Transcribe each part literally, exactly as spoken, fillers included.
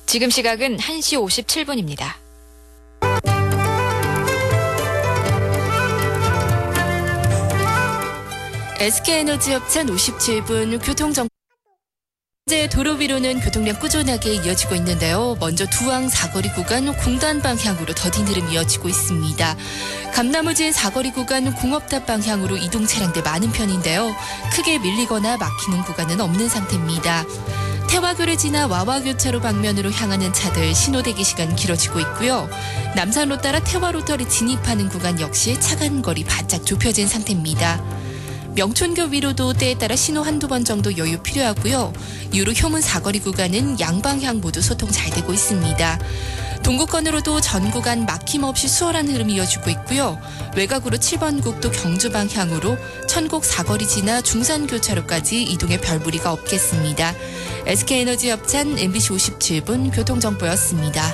지금 시각은 한 시 오십칠 분입니다. 에스케이에너지협찬 오십칠 분 교통정 현재 도로 위로는 교통량 꾸준하게 이어지고 있는데요. 먼저 두왕 사거리 구간 공단 방향으로 더딘 흐름이 이어지고 있습니다. 감나무진 사거리 구간 공업탑 방향으로 이동 차량들 많은 편인데요. 크게 밀리거나 막히는 구간은 없는 상태입니다. 태화교를 지나 와와교차로 방면으로 향하는 차들 신호대기 시간 길어지고 있고요. 남산로 따라 태화로터를 진입하는 구간 역시 차간거리 바짝 좁혀진 상태입니다. 명촌교 위로도 때에 따라 신호 한두 번 정도 여유 필요하고요. 이후로 효문 사거리 구간은 양방향 모두 소통 잘 되고 있습니다. 동구권으로도 전 구간 막힘없이 수월한 흐름이 이어지고 있고요. 외곽으로 칠 번 국도 경주 방향으로 천곡 사거리 지나 중산교차로까지 이동에 별 무리가 없겠습니다. 에스케이에너지협찬 엠비씨 오십칠 분 교통정보였습니다.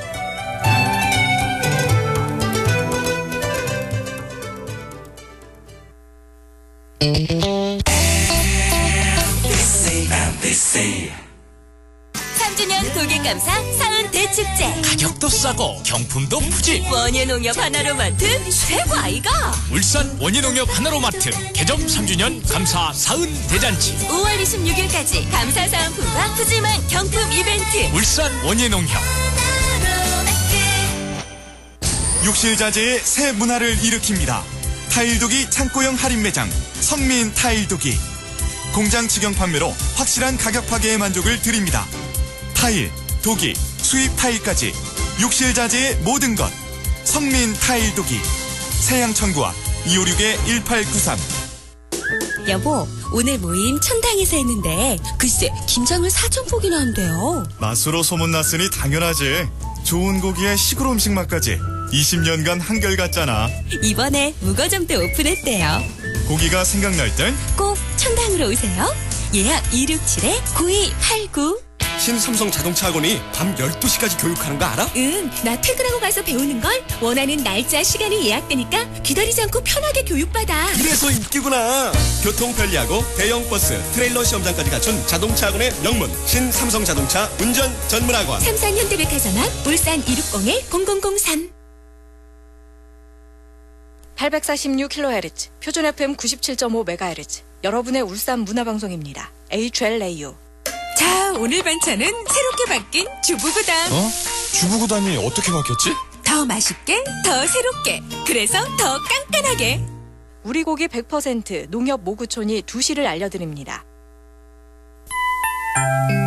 삼 주년 고객감사 사은 대축제. 가격도 싸고 경품도 푸짐. 원예농협 하나로마트 최고 아이가. 울산 원예농협 하나로마트 개점 삼 주년 감사 사은 대잔치. 오월 이십육일까지 감사 사은품과 푸짐한 경품 이벤트. 울산 원예농협. 욕실자재의 새 문화를 일으킵니다. 타일도기 창고형 할인 매장 성민 타일도기. 공장 직영 판매로 확실한 가격 파괴의 만족을 드립니다. 타일, 도기, 수입 타일까지 욕실자재의 모든 것 성민 타일도기. 세양천구와 이오육 일팔구삼. 여보, 오늘 모임 천당에서 했는데 글쎄 김장을 사천포기나 한대요. 맛으로 소문났으니 당연하지. 좋은 고기에 시골 음식 맛까지 이십 년간 한결같잖아. 이번에 무거점도 오픈했대요. 고기가 생각날 땐 꼭 천당으로 오세요. 예약 이육칠 구이팔구. 신삼성 자동차 학원이 밤 열두 시까지 교육하는 거 알아? 응, 나 퇴근하고 가서 배우는걸. 원하는 날짜, 시간이 예약되니까 기다리지 않고 편하게 교육받아. 그래서 인기구나. 교통 편리하고 대형 버스, 트레일러 시험장까지 갖춘 자동차 학원의 명문 신삼성 자동차 운전 전문 학원. 삼산 현대백화점 앞 울산 이육공일 공공공삼. 팔백사십육 킬로헤르츠, 표준 에프엠 구십칠 점 오 메가헤르츠. 여러분의 울산 문화방송입니다. 에이치엘에이유. 자, 오늘 반찬은 새롭게 바뀐 주부구담. 어? 주부구담이 어떻게 바뀌었지? 더 맛있게, 더 새롭게, 그래서 더 깐깐하게. 우리 고기 백 퍼센트 농협 모구촌이 두 시를 알려드립니다.